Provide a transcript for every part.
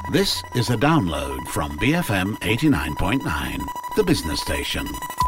This is a download from BFM 89.9, the business station.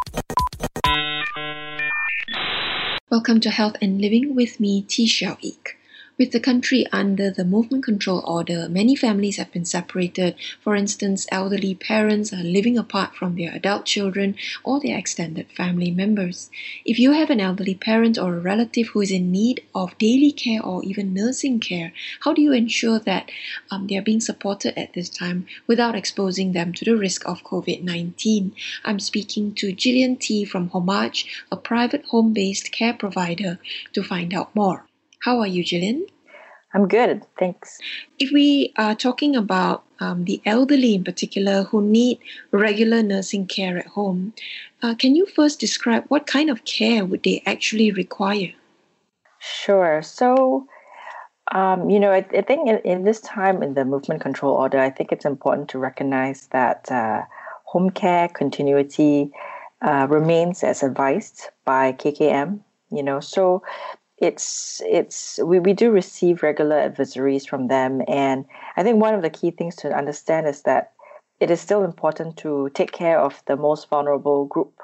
Welcome to Health and Living with me, T. Xiao Ik. With the country under the movement control order, many families have been separated. For instance, elderly parents are living apart from their adult children or their extended family members. If you have an elderly parent or a relative who is in need of daily care or even nursing care, how do you ensure that they are being supported at this time without exposing them to the risk of COVID-19? I'm speaking to Gillian T. from Homage, a private home-based care provider, to find out more. How are you, Gillian? I'm good, thanks. If we are talking about the elderly in particular who need regular nursing care at home, can you first describe what kind of care would they actually require? Sure. So, I think in this time in the movement control order, I think it's important to recognize that home care continuity remains as advised by KKM. So we do receive regular advisories from them, and I think one of the key things to understand is that it is still important to take care of the most vulnerable group,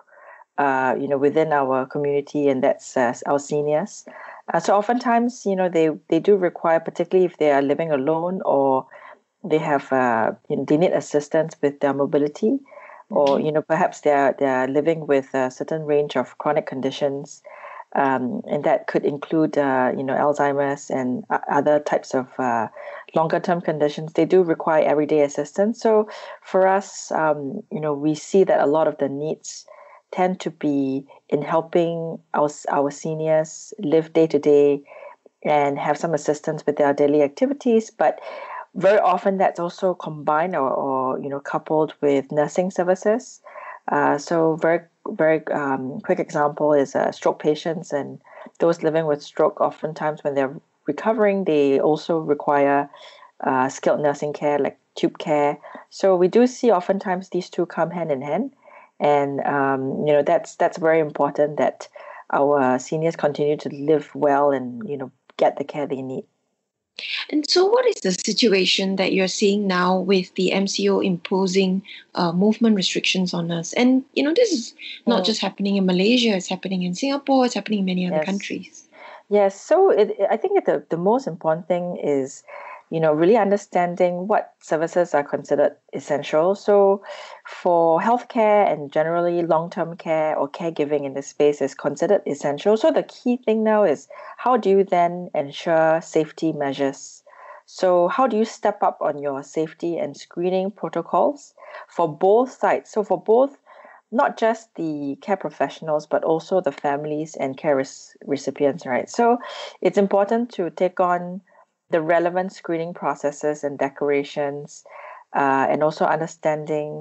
within our community, and that's our seniors. So oftentimes, they do require, particularly if they are living alone or they have they need assistance with their mobility, or perhaps they are living with a certain range of chronic conditions. And that could include, Alzheimer's and other types of longer-term conditions. They do require everyday assistance. So for us, we see that a lot of the needs tend to be in helping our seniors live day to day and have some assistance with their daily activities. But very often that's also combined or coupled with nursing services. So very quick example is stroke patients and those living with stroke. Oftentimes when they're recovering, they also require skilled nursing care like tube care. So we do see oftentimes these two come hand in hand, and that's very important that our seniors continue to live well and get the care they need. And so what is the situation that you're seeing now with the MCO imposing movement restrictions on us? And, this is not just happening in Malaysia, it's happening in Singapore, it's happening in many other countries. Yes, so I think the most important thing is, really understanding what services are considered essential. So for healthcare and generally long-term care or caregiving in this space is considered essential. So the key thing now is how do you then ensure safety measures? So how do you step up on your safety and screening protocols for both sides? So for both, not just the care professionals, but also the families and care recipients, right? So it's important to take on the relevant screening processes and declarations, and also understanding,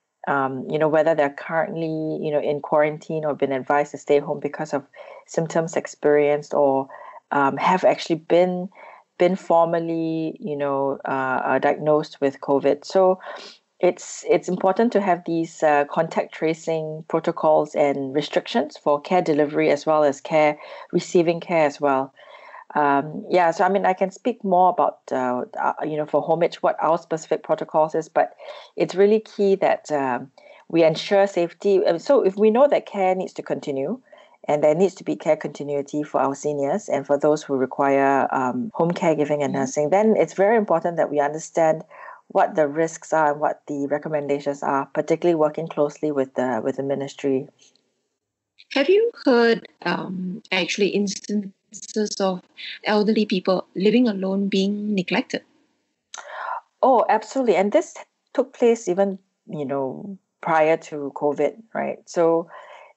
whether they're currently, in quarantine or been advised to stay home because of symptoms experienced or have actually been formally, diagnosed with COVID. So it's important to have these contact tracing protocols and restrictions for care delivery as well as receiving care as well. So I can speak more about, for Homage, what our specific protocols is, but it's really key that we ensure safety. So if we know that care needs to continue, and there needs to be care continuity for our seniors and for those who require home caregiving and nursing, then it's very important that we understand what the risks are and what the recommendations are, particularly working closely with the ministry. Have you heard actually instances of elderly people living alone being neglected? Oh, absolutely. And this took place even, prior to COVID, right? So,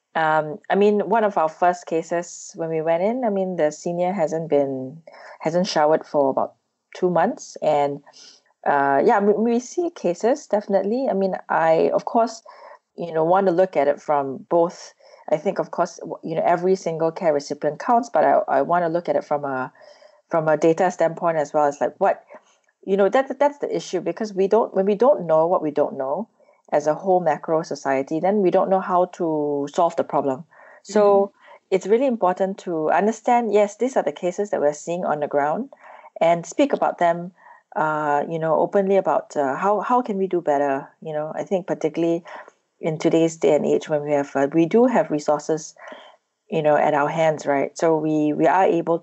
one of our first cases when we went in, the senior hasn't showered for about 2 months. And we see cases, definitely. I, of course, want to look at it from both. I think, of course, every single care recipient counts, but I want to look at it from a data standpoint as well as like what, that's the issue, because when we don't know what we don't know as a whole macro society, then we don't know how to solve the problem. So it's really important to understand, yes, these are the cases that we're seeing on the ground and speak about them openly about how can we do better. I think particularly in today's day and age when we do have resources, at our hands, right? So we are able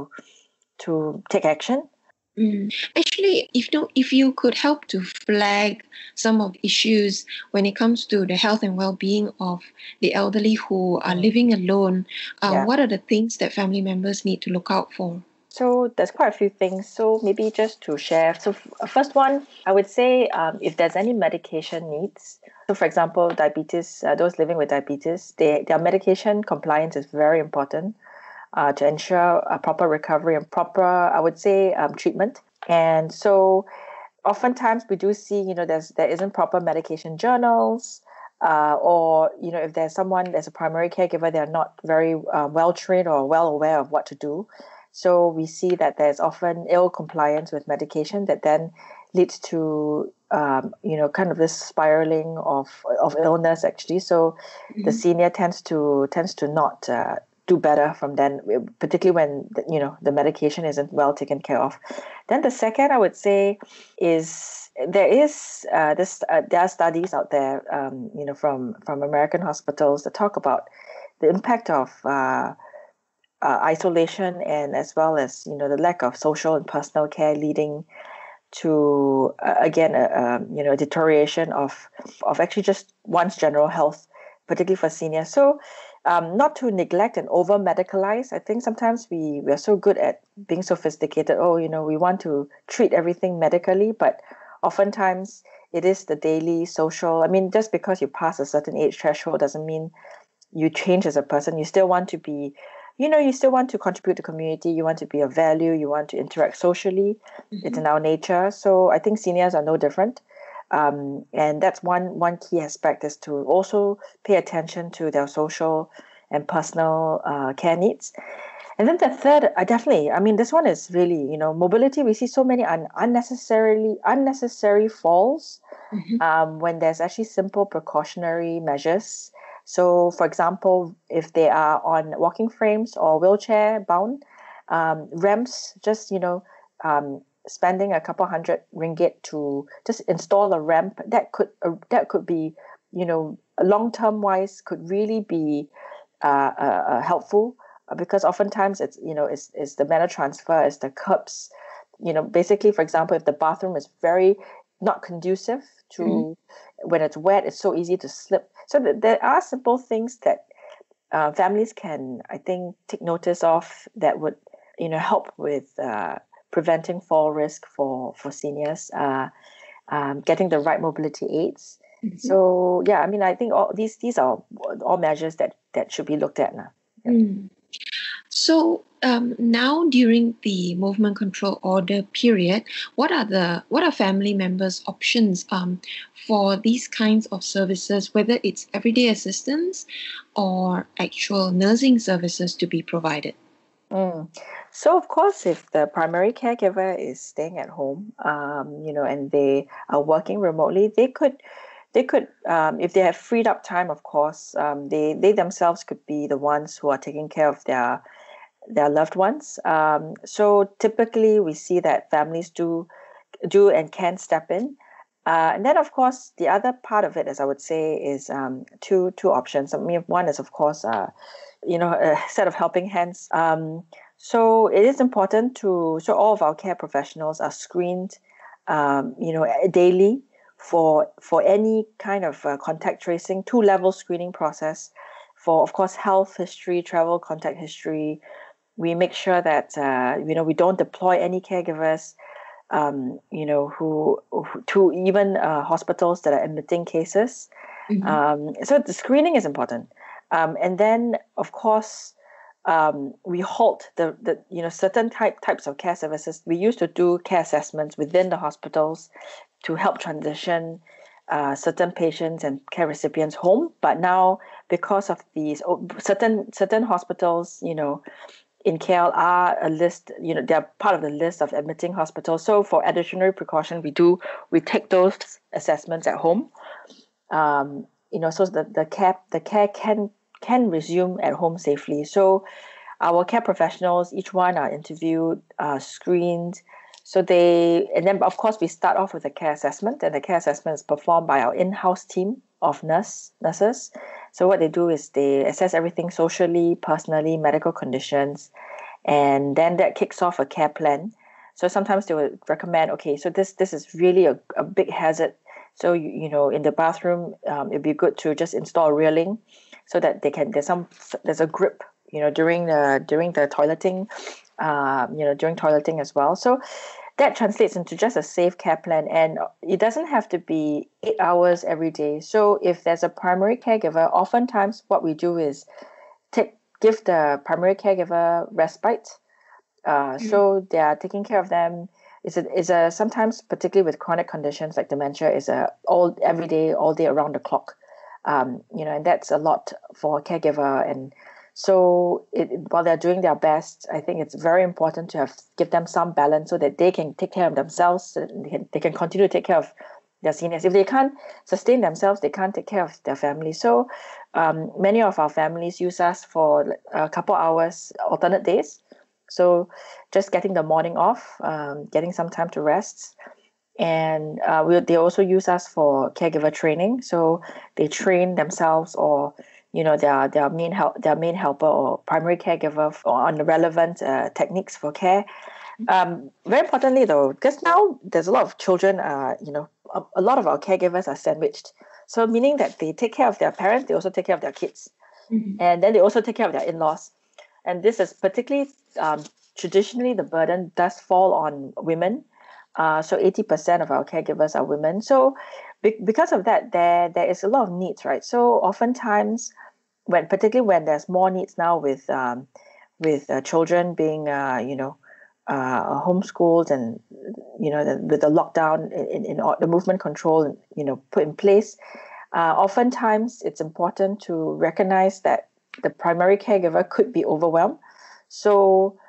to take action. Actually, if you could help to flag some of the issues when it comes to the health and well-being of the elderly who are living alone, Yeah. what are the things that family members need to look out for? So there's quite a few things. So maybe just to share. So first one, I would say if there's any medication needs. So for example, diabetes, those living with diabetes, their medication compliance is very important to ensure a proper recovery and proper, I would say, treatment. And so oftentimes we do see, there isn't proper medication journals, or, if there's a primary caregiver, they're not very well trained or well aware of what to do. So we see that there's often ill compliance with medication that then leads to, kind of this spiraling of illness actually. So the senior tends to not do better from then, particularly when the medication isn't well taken care of. Then the second I would say is there are studies out there, from American hospitals that talk about the impact of isolation, and as well as the lack of social and personal care, leading to again a deterioration of actually just one's general health, particularly for seniors. So not to neglect and over medicalize. I think sometimes we are so good at being sophisticated. We want to treat everything medically, but oftentimes it is the daily social. I mean, just because you pass a certain age threshold doesn't mean you change as a person. You still want to be, you still want to contribute to community. You want to be of value. You want to interact socially. It's in our nature. So I think seniors are no different. And that's one key aspect, is to also pay attention to their social and personal care needs. And then the third, this one is really, mobility. We see so many unnecessary falls when there's actually simple precautionary measures. So, for example, if they are on walking frames or wheelchair bound, ramps, just, spending a couple $100 to just install a ramp, that could be, long-term wise, could really be helpful, because oftentimes it's the manner transfer, it's the curbs, basically, for example, if the bathroom is very not conducive to when it's wet, it's so easy to slip. So there are simple things that families can, I think, take notice of that would help with preventing fall risk for seniors, getting the right mobility aids. So yeah, I think all these are all measures that should be looked at now. So now during the movement control order period, what are family members' options for these kinds of services, whether it's everyday assistance or actual nursing services to be provided? So of course, if the primary caregiver is staying at home, and they are working remotely, they could, if they have freed up time, of course, they themselves could be the ones who are taking care of their loved ones. So typically we see that families do and can step in. And then, of course, the other part of it, as I would say, is two options. One is, of course, a set of helping hands. So it is important so all of our care professionals are screened, daily for any kind of contact tracing, 2-level screening process for, of course, health history, travel contact history. We make sure that, we don't deploy any caregivers, who to even hospitals that are admitting cases. So the screening is important. And then, of course, we halt the certain types of care services. We used to do care assessments within the hospitals to help transition certain patients and care recipients home. But now, because of these certain hospitals, in KL are a list, they're part of the list of admitting hospitals. So for additional precaution, we take those assessments at home. So the care can resume at home safely. So our care professionals, each one are interviewed, screened, So and then of course we start off with a care assessment, and the care assessment is performed by our in-house team of nurses. So what they do is they assess everything socially, personally, medical conditions, and then that kicks off a care plan. So sometimes they would recommend, okay, so this is really a big hazard. So you know, in the bathroom, it'd be good to just install a railing, so that there's a grip, you know, during the toileting, during toileting as well. So that translates into just a safe care plan, and it doesn't have to be 8 hours every day. So if there's a primary caregiver, oftentimes what we do is give the primary caregiver respite. So they are taking care of them. Is a sometimes, particularly with chronic conditions like dementia, is every day, all day, around the clock. And that's a lot for a caregiver. And so while they're doing their best, I think it's very important to give them some balance so that they can take care of themselves, so that they can continue to take care of their seniors. If they can't sustain themselves, they can't take care of their family. So many of our families use us for a couple hours, alternate days. So just getting the morning off, getting some time to rest. And they also use us for caregiver training. So they train themselves, or their main helper or primary caregiver on the relevant techniques for care. Very importantly, though, because now there's a lot of children. A lot of our caregivers are sandwiched. So meaning that they take care of their parents, they also take care of their kids, and then they also take care of their in-laws. And this is particularly traditionally the burden does fall on women. So 80% of our caregivers are women. So because of that, there is a lot of needs, right? So oftentimes, particularly when there's more needs now with children being homeschooled, and with the lockdown in the movement control put in place, oftentimes it's important to recognize that the primary caregiver could be overwhelmed. So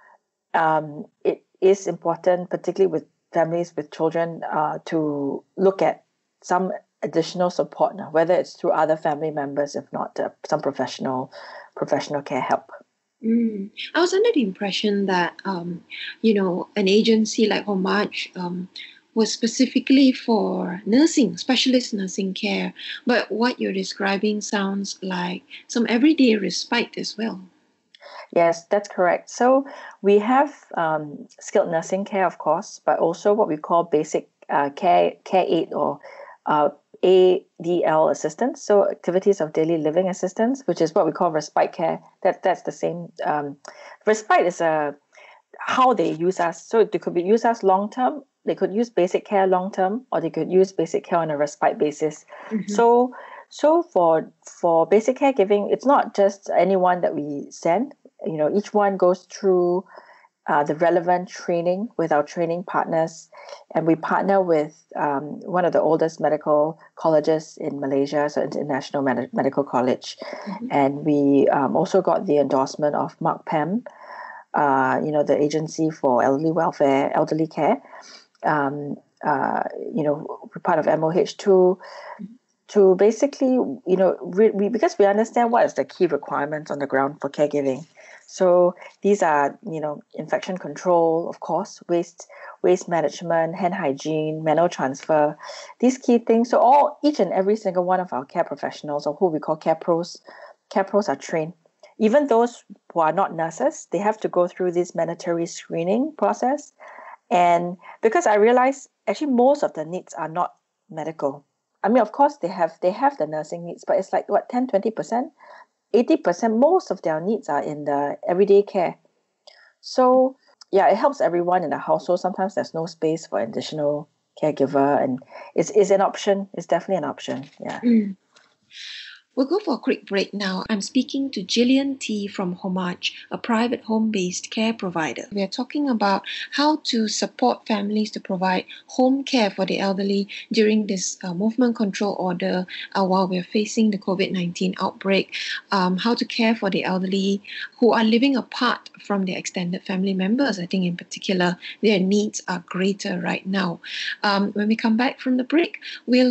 it is important, particularly with families with children, to look at some additional support now, whether it's through other family members, if not some professional care help. I was under the impression that an agency like Homage was specifically for specialist nursing care, but what you're describing sounds like some everyday respite as well. Yes, that's correct. So we have skilled nursing care, of course, but also what we call basic care aid, or ADL assistance, so activities of daily living assistance, which is what we call respite care. That's the same. Respite is how they use us. So they could use us long term. They could use basic care long term, or they could use basic care on a respite basis. So for basic caregiving, it's not just anyone that we send. Each one goes through the relevant training with our training partners, and we partner with one of the oldest medical colleges in Malaysia, so International Medical College, and we also got the endorsement of MarkPAM, the Agency for Elderly Care. We're part of MOH to basically, because we understand what is the key requirements on the ground for caregiving. So these are, infection control, of course, waste management, hand hygiene, manual transfer, these key things. So each and every single one of our care professionals, or who we call care pros are trained. Even those who are not nurses, they have to go through this mandatory screening process. And because I realize actually most of the needs are not medical. I mean, of course, they have the nursing needs, but it's like, 10, 20%? 80%, most of their needs are in the everyday care. So, yeah, it helps everyone in the household. Sometimes there's no space for additional caregiver, and it's an option. It's definitely an option, yeah. We'll go for a quick break now. I'm speaking to Gillian T. from Homage, a private home-based care provider. We are talking about how to support families to provide home care for the elderly during this movement control order while we're facing the COVID-19 outbreak, how to care for the elderly who are living apart from their extended family members. I think in particular, their needs are greater right now. When we come back from the break, we'll look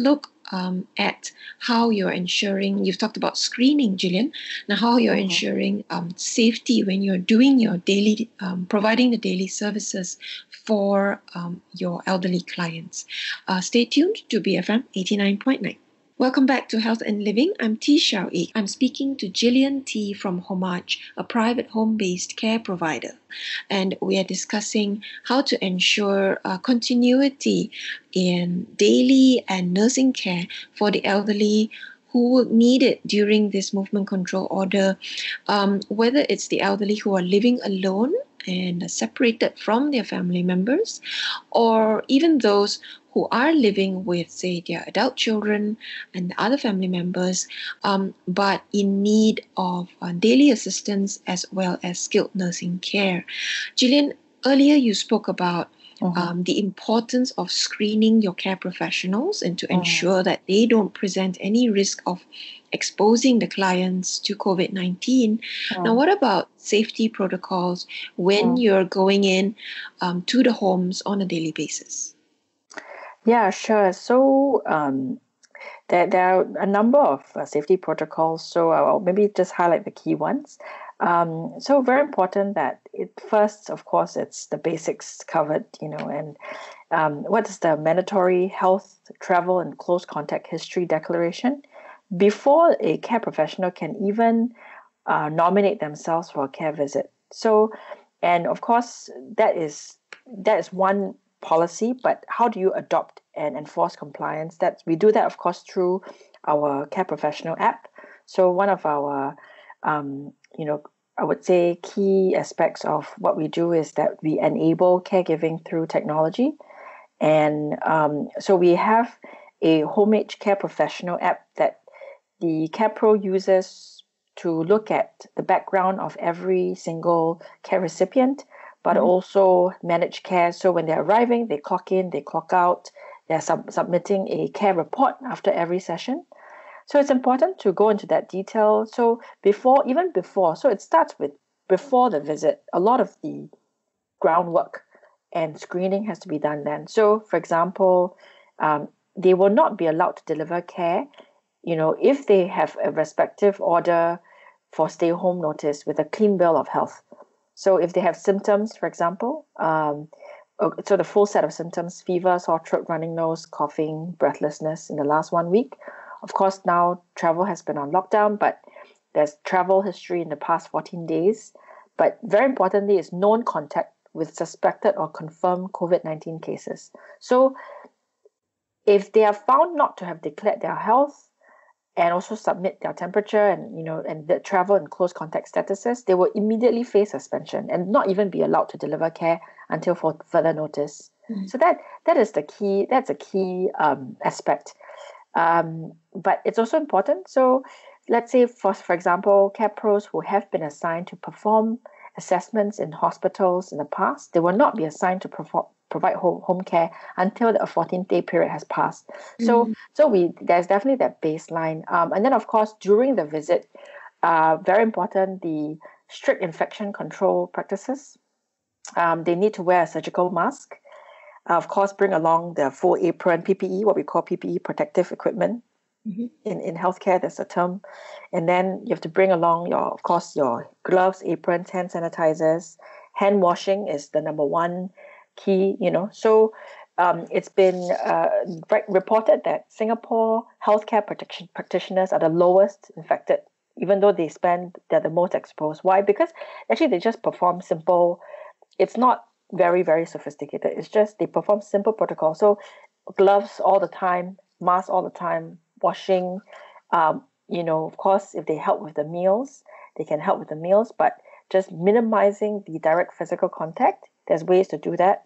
at how you're ensuring, you've talked about screening, Gillian, now how you're ensuring safety when you're doing your daily, providing the daily services for your elderly clients. Stay tuned to BFM 89.9. Welcome back to Health and Living. I'm T. Xiao Ik. I'm speaking to Gillian T. from Homage, a private home-based care provider. And we are discussing how to ensure continuity in daily and nursing care for the elderly who will need it during this movement control order, whether it's the elderly who are living alone and separated from their family members, or even those who are living with, say, their adult children and other family members, but in need of daily assistance as well as skilled nursing care. Gillian, earlier you spoke about the importance of screening your care professionals and to ensure that they don't present any risk of exposing the clients to COVID-19. Now, what about safety protocols when you're going in to the homes on a daily basis? Yeah, sure. So there are a number of safety protocols. So I'll maybe just highlight the key ones. So very important that first, of course, it's the basics covered, and what is the mandatory health, travel, and close contact history declaration before a care professional can even nominate themselves for a care visit. So, and of course, that is one policy, but how do you adopt and enforce compliance? We do that, of course, through our care professional app. So one of our I would say key aspects of what we do is that we enable caregiving through technology. And so we have a Homage Care Professional app that the CarePro uses to look at the background of every single care recipient, but also manage care. So when they're arriving, they clock in, they clock out, they're submitting a care report after every session. So it's important to go into that detail. So before, so it starts with before the visit, a lot of the groundwork and screening has to be done then. So for example, they will not be allowed to deliver care, if they have a respective order for stay home notice with a clean bill of health. So if they have symptoms, for example, so the full set of symptoms, fever, sore throat, running nose, coughing, breathlessness in the last 1 week. Of course, now travel has been on lockdown, but there's travel history in the past 14 days. But very importantly, is known contact with suspected or confirmed COVID-19 cases. So if they are found not to have declared their health and also submit their temperature and the travel and close contact statuses, they will immediately face suspension and not even be allowed to deliver care until for further notice. So that is the key. That's a key aspect. But it's also important. So let's say, for example, care pros who have been assigned to perform assessments in hospitals in the past, they will not be assigned to provide home care until the 14-day period has passed. So there's definitely that baseline. And then, of course, during the visit, very important, the strict infection control practices. They need to wear a surgical mask. Of course, bring along the full apron, PPE, what we call PPE, protective equipment. In healthcare, there's a term. And then you have to bring along your gloves, aprons, hand sanitizers. Hand washing is the number one key, So it's been reported that Singapore healthcare practitioners are the lowest infected, even though they're the most exposed. Why? Because actually they just perform simple, it's not very, very sophisticated. It's just they perform simple protocols. So gloves all the time, masks all the time, washing. Of course, if they help with the meals, they can help with the meals, but just minimizing the direct physical contact. There's ways to do that.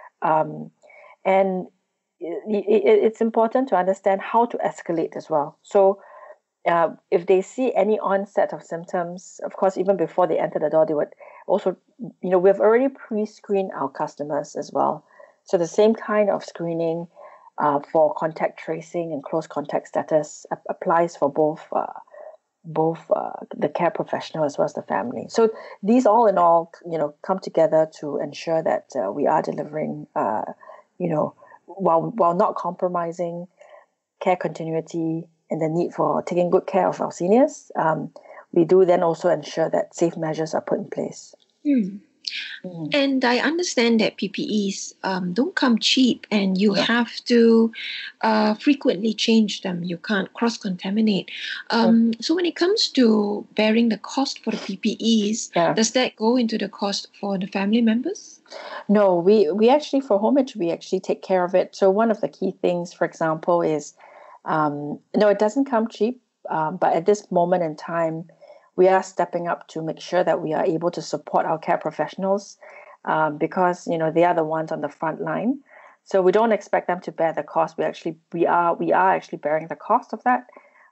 And it's important to understand how to escalate as well. So if they see any onset of symptoms, of course, even before they enter the door, they would also, we've already pre-screened our customers as well. So the same kind of screening for contact tracing and close contact status applies for both the care professional as well as the family. So these all in all, come together to ensure that we are delivering, while not compromising care continuity and the need for taking good care of our seniors, we do then also ensure that safe measures are put in place. And I understand that PPEs don't come cheap, and you have to frequently change them. You can't cross-contaminate. So when it comes to bearing the cost for the PPEs, does that go into the cost for the family members? No, we actually, for Homage, we actually take care of it. So one of the key things, for example, is, no, it doesn't come cheap, but at this moment in time, we are stepping up to make sure that we are able to support our care professionals, because they are the ones on the front line. So we don't expect them to bear the cost. We are actually bearing the cost of that.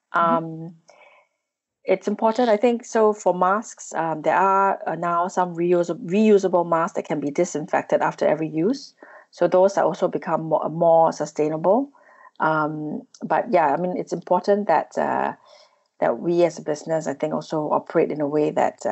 It's important, I think. So for masks, there are now some reusable masks that can be disinfected after every use. So those are also become more sustainable. But yeah, I mean, it's important that that we as a business, I think, also operate in a way that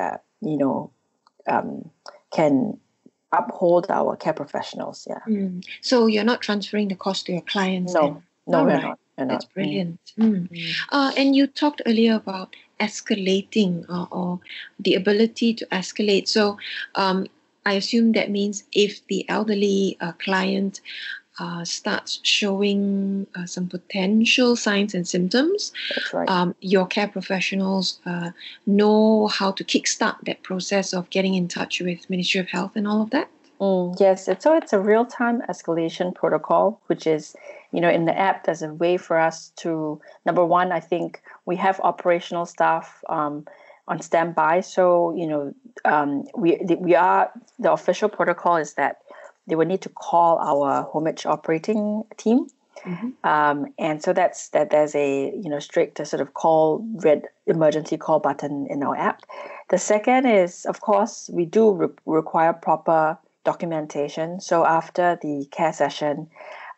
can uphold our care professionals. Yeah. So you're not transferring the cost to your clients? No, we're not. That's brilliant. And you talked earlier about escalating or the ability to escalate. So I assume that means if the elderly client starts showing some potential signs and symptoms, that's right. Your care professionals know how to kickstart that process of getting in touch with Ministry of Health and all of that? Yes, it's a real-time escalation protocol, which is, in the app, there's a way for us to, number one, I think we have operational staff on standby. So, the official protocol is that they will need to call our Homage operating team. And so there's a strict sort of red emergency call button in our app. The second is, of course, we do require proper documentation. So after the care session,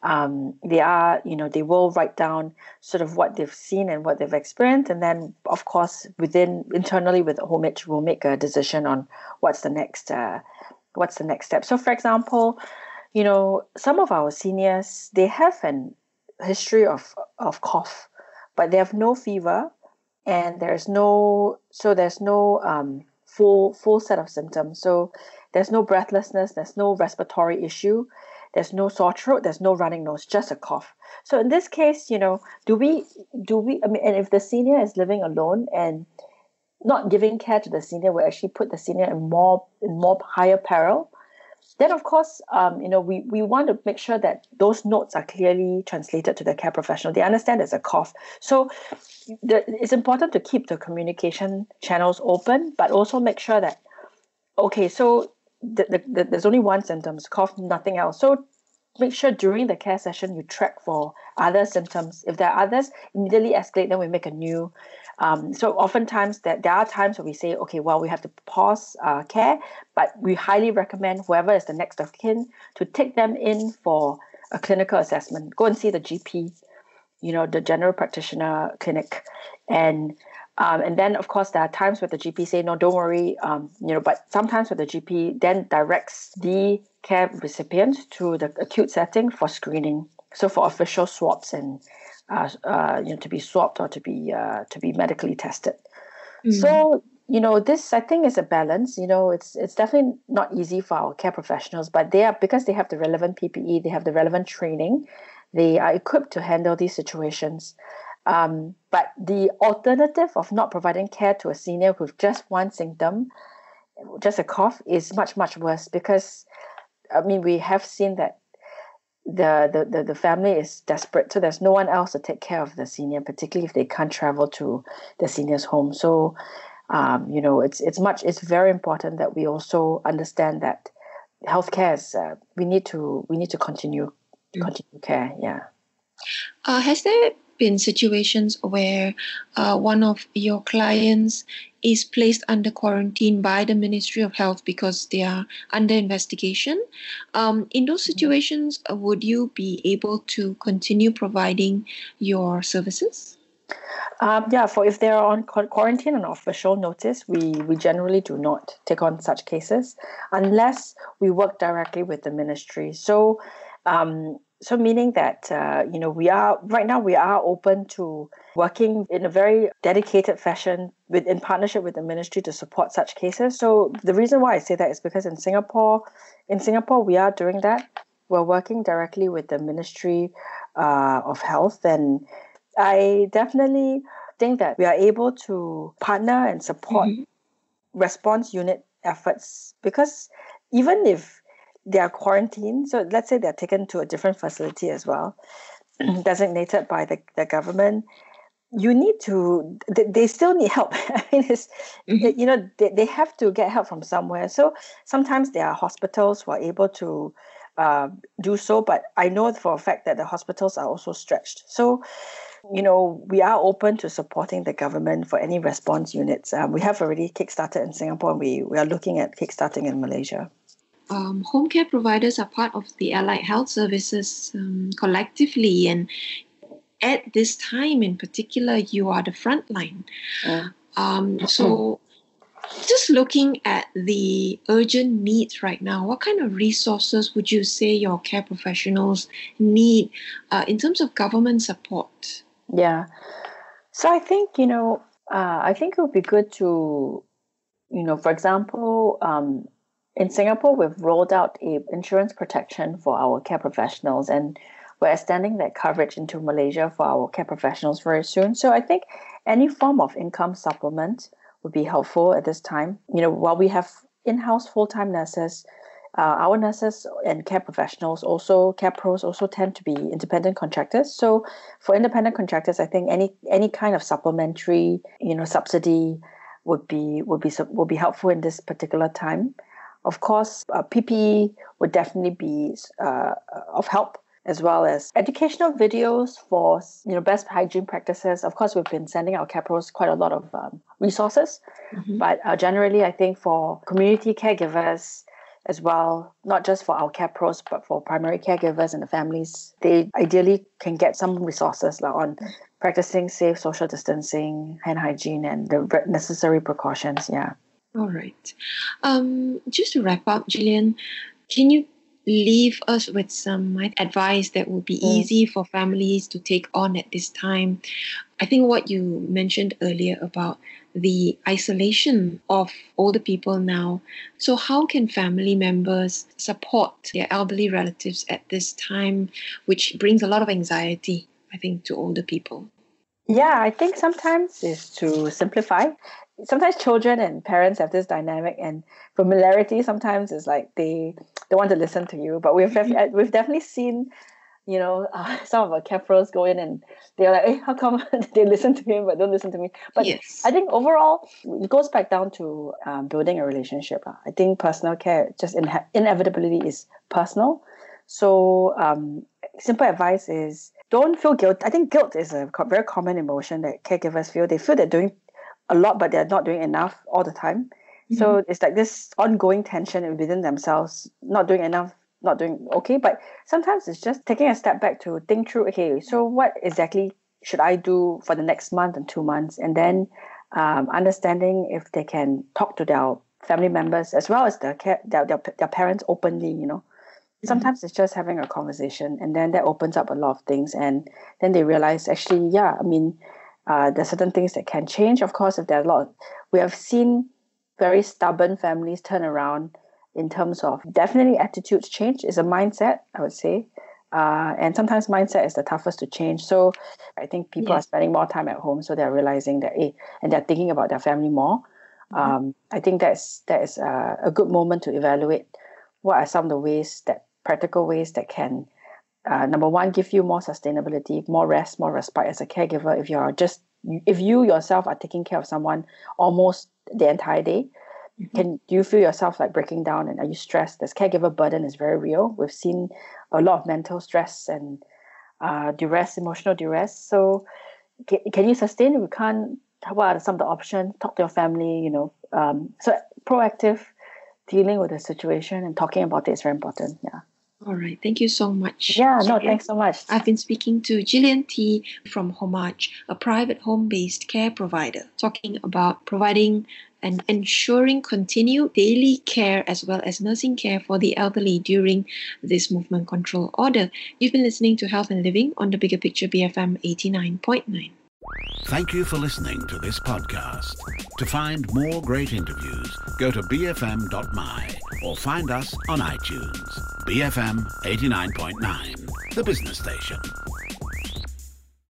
they will write down sort of what they've seen and what they've experienced, and then of course internally with Homage, we'll make a decision on what's the next step. So for example, some of our seniors, they have an history of cough, but they have no fever, and there's no full set of symptoms. So there's no breathlessness, there's no respiratory issue, there's no sore throat, there's no running nose, just a cough. So in this case, do we and if the senior is living alone and not giving care to the senior will actually put the senior in more higher peril, then of course, we want to make sure that those notes are clearly translated to the care professional. They understand there's a cough. So it's important to keep the communication channels open, but also make sure that, okay, so there's only one symptom, cough, nothing else. So make sure during the care session you track for other symptoms. If there are others, immediately escalate, then we make a new. So oftentimes there are times where we say, okay, well, we have to pause care, but we highly recommend whoever is the next of kin to take them in for a clinical assessment. Go and see the GP, the general practitioner clinic. And then, of course, there are times where the GP say, no, don't worry, but sometimes where the GP then directs the care recipient to the acute setting for screening. So for official swabs and to be swabbed or to be medically tested. So this, I think, is a balance. It's definitely not easy for our care professionals, but because they have the relevant PPE, they have the relevant training, they are equipped to handle these situations. But the alternative of not providing care to a senior with just one symptom, just a cough, is much, much worse, because we have seen that the family is desperate, so there's no one else to take care of the senior, particularly if they can't travel to the senior's home. So it's very important that we also understand that healthcare is we need to continue care. Has there been situations where one of your clients is placed under quarantine by the Ministry of Health because they are under investigation? In those situations, would you be able to continue providing your services? For if they're on quarantine on official notice, we generally do not take on such cases unless we work directly with the ministry. So So meaning that, we are open to working in a very dedicated fashion in partnership with the ministry to support such cases. So the reason why I say that is because in Singapore, we are doing that. We're working directly with the Ministry of Health, and I definitely think that we are able to partner and support response unit efforts, because even if they are quarantined, so let's say they're taken to a different facility as well, designated by the government, they still need help. I mean, they have to get help from somewhere. So sometimes there are hospitals who are able to do so, but I know for a fact that the hospitals are also stretched. So we are open to supporting the government for any response units. We have already kickstarted in Singapore, and we are looking at kickstarting in Malaysia. Home care providers are part of the Allied Health Services collectively, and at this time in particular, you are the front line. So just looking at the urgent needs right now, what kind of resources would you say your care professionals need in terms of government support? Yeah. So I think, I think it would be good to, for example, in Singapore, we've rolled out a insurance protection for our care professionals, and we're extending that coverage into Malaysia for our care professionals very soon. So I think any form of income supplement would be helpful at this time. While we have in-house full-time nurses, our nurses and care professionals care pros also tend to be independent contractors. So for independent contractors, I think any kind of supplementary, subsidy would be helpful in this particular time. Of course, PPE would definitely be of help, as well as educational videos for best hygiene practices. Of course, we've been sending our care pros quite a lot of resources, but generally, I think for community caregivers as well, not just for our care pros, but for primary caregivers and the families, they ideally can get some resources on practicing safe social distancing, hand hygiene, and the necessary precautions. Yeah. All right. Just to wrap up, Gillian, can you leave us with some advice that would be easy for families to take on at this time? I think what you mentioned earlier about the isolation of older people now. So how can family members support their elderly relatives at this time, which brings a lot of anxiety, I think, to older people? Yeah, I think sometimes is to simplify. Sometimes children and parents have this dynamic, and familiarity sometimes is like they don't want to listen to you. But we've definitely seen, some of our care pros go in and they're like, hey, how come they listen to him but don't listen to me? But yes. I think overall, it goes back down to building a relationship. I think personal care just inevitably is personal. So simple advice is don't feel guilt. I think guilt is a very common emotion that caregivers feel. They feel they're doing a lot, but they're not doing enough all the time. So it's like this ongoing tension within themselves, not doing enough, not doing okay. But sometimes it's just taking a step back to think through, okay, so what exactly should I do for the next month and 2 months? And then understanding if they can talk to their family members as well as their parents openly, Sometimes it's just having a conversation, and then that opens up a lot of things. And then they realize, actually, there's certain things that can change. Of course, if there are a lot, we have seen very stubborn families turn around in terms of definitely attitudes change is a mindset, I would say. And sometimes mindset is the toughest to change. So I think people are spending more time at home, so they're realizing that, and they're thinking about their family more. I think that is a good moment to evaluate what are some of the practical ways that can, number one, give you more sustainability, more rest, more respite as a caregiver. If you yourself are taking care of someone almost the entire day, do you feel yourself like breaking down, and are you stressed? This caregiver burden is very real. We've seen a lot of mental stress and duress, emotional duress. So can you sustain? If you can't, what are some of the options? Talk to your family, so proactive dealing with the situation and talking about it is very important. Yeah. All right. Thank you so much. Yeah, no, thanks so much. I've been speaking to Gillian Tee from Homage, a private home-based care provider, talking about providing and ensuring continued daily care as well as nursing care for the elderly during this movement control order. You've been listening to Health and Living on the Bigger Picture BFM 89.9. Thank you for listening to this podcast. To find more great interviews, go to bfm.my or find us on iTunes. BFM 89.9, the business station.